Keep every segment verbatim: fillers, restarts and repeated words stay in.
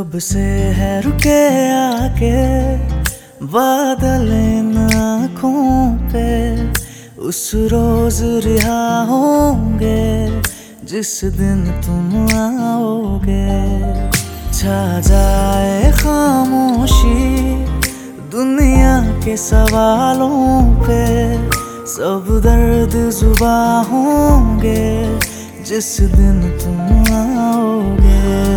कब से है रुके आके बादल इन आँखों पे, उस रोज रिहा होंगे जिस दिन तुम आओगे। छा जाए खामोशी दुनिया के सवालों पे, सब दर्द जुबा होंगे जिस दिन तुम आओगे।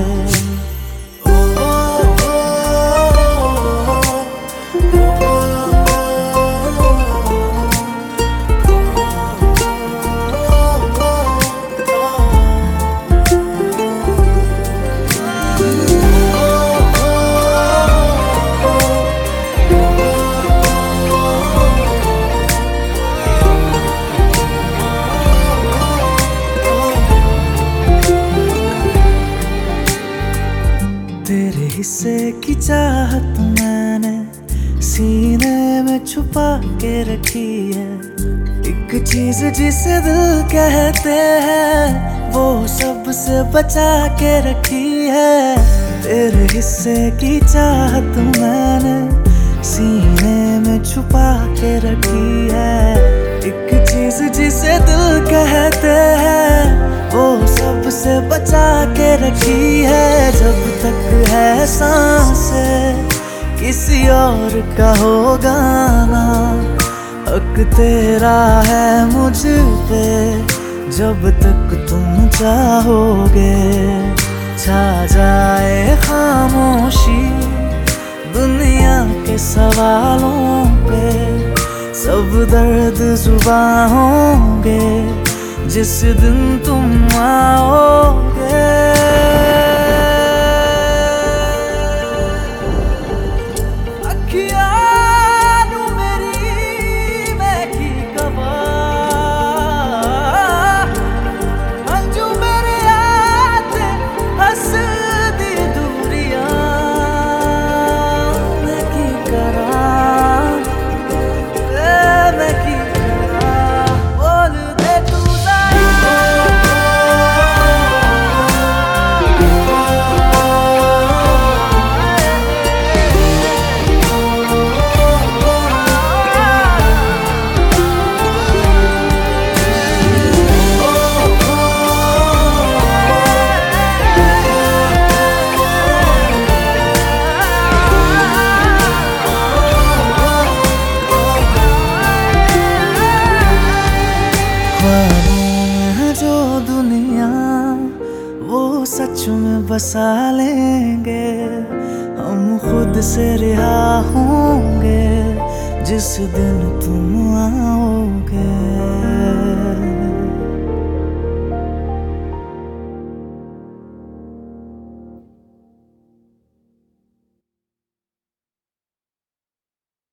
तेरे हिस्से की चाहत मैंने सीने में छुपा के रखी है। एक चीज जिसे दिल कहते हैं वो सबसे बचा के रखी है। तेरे हिस्से की चाहत मैंने सीने में छुपा के रखी है। एक चीज जिसे दिल कहते हैं वो सबसे बचा के रखी है। जब तक है सांसें किसी और का होगा ना, हक तेरा है मुझ पे जब तक तुम चाहोगे। छा जाए खामोशी दुनिया के सवालों पे, सब दर्द जुबा होंगे जिस दिन तुम आओगे। जो दुनिया वो सच में बसा लेंगे, हम खुद से रिहा होंगे जिस दिन तुम आओगे।